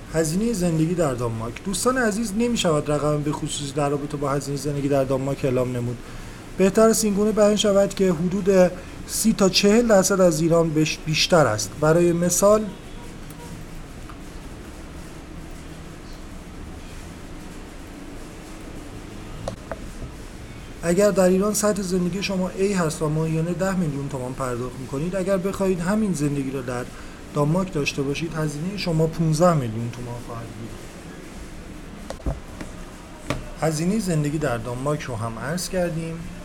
هزینه زندگی در دانمارک. دوستان عزیز، نمی‌شود رقم به خصوص در رابطه با هزینه زندگی در دانمارک اعلام نمود. بهتر است اینگونه بیان شود که حدود 30 تا 40% از ایران بیشتر است. برای مثال اگر در ایران سطح زندگی شما A هست و ماهیانه 10 میلیون تومان پرداخت می‌کنید، اگر بخواهید همین زندگی را در دانمارک داشته باشید، هزینه شما 15 میلیون تومان خواهد بود. هزینه زندگی در دانمارک رو هم عرض کردیم.